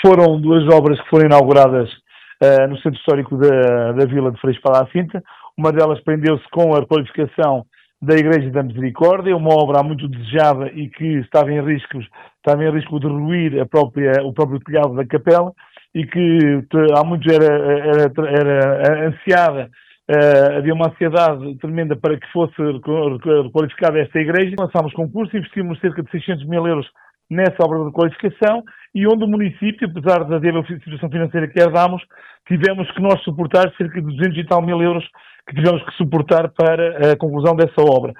foram duas obras que foram inauguradas no Centro Histórico da Vila de Frei Espada à Cinta. Uma delas prendeu-se com a qualificação da Igreja da Misericórdia, uma obra muito desejada e que estava em risco de ruir o próprio telhado da capela e que há muito era ansiada. Havia uma ansiedade tremenda para que fosse qualificada esta igreja. Lançámos concurso, investimos cerca de 600 mil euros nessa obra de qualificação e onde o município, apesar da situação financeira que herdámos, tivemos que nós suportar cerca de 200 e tal mil euros que tivemos que suportar para a conclusão dessa obra.